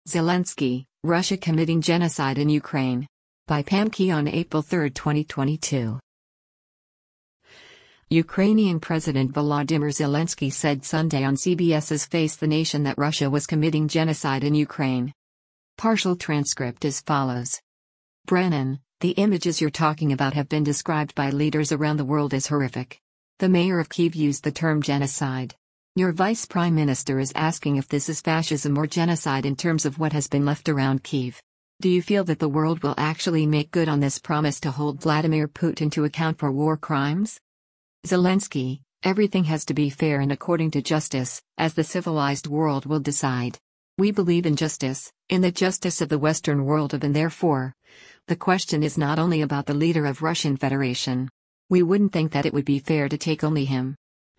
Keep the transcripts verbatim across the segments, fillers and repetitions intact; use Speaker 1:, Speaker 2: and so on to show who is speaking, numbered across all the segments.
Speaker 1: Zelensky, Russia committing genocide in Ukraine. By Pam Key on April third, twenty twenty-two. Ukrainian President Volodymyr Zelensky said Sunday on CBS's Face the Nation that Russia was committing genocide in Ukraine. Partial transcript as follows. Brennan, the images you're talking about have been described by leaders around the world as horrific. The mayor of Kyiv used the term genocide. Your vice prime minister is asking if this is fascism or genocide in terms of what has been left around Kyiv. Do you feel that the world will actually make good on this promise to hold Vladimir Putin to account for war crimes? Zelensky, everything has to be fair and according to justice, as the civilized world will decide. We believe in justice, in the justice of the Western world and therefore, the question is not only about the leader of Russian Federation. We wouldn't think that it would be fair to take only him.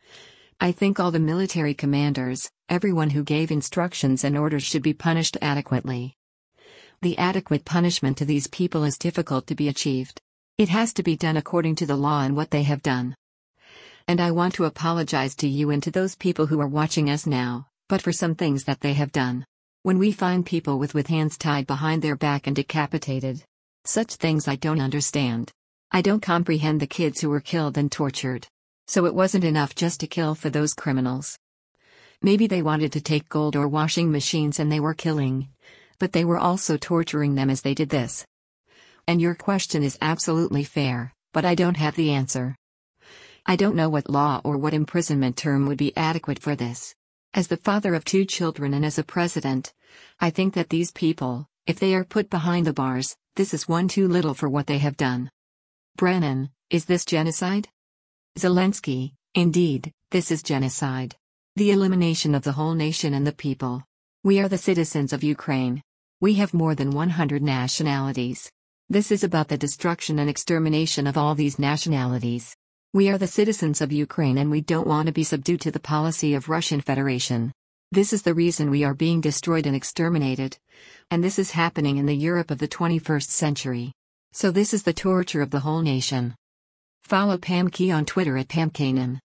Speaker 1: I think all the military commanders, everyone who gave instructions and orders should be punished adequately. The adequate punishment to these people is difficult to be achieved. It has to be done according to the law and what they have done. And I want to apologize to you and to those people who are watching us now, but for some things that they have done. When we find people with with hands tied behind their back and decapitated. Such things I don't understand. I don't comprehend the kids who were killed and tortured. So it wasn't enough just to kill for those criminals. Maybe they wanted to take gold or washing machines and they were killing. But they were also torturing them as they did this. And your question is absolutely fair, but I don't have the answer. I don't know what law or what imprisonment term would be adequate for this. As the father of two children and as a president, I think that these people, if they are put behind the bars, this is one too little for what they have done. Brennan, is this genocide? Zelensky, indeed, this is genocide. The elimination of the whole nation and the people. We are the citizens of Ukraine. We have more than one hundred nationalities. This is about the destruction and extermination of all these nationalities. We are the citizens of Ukraine and we don't want to be subdued to the policy of Russian Federation. This is the reason we are being destroyed and exterminated. And this is happening in the Europe of the twenty-first century. So this is the torture of the whole nation. Follow Pam Key on Twitter at Pam Kanan.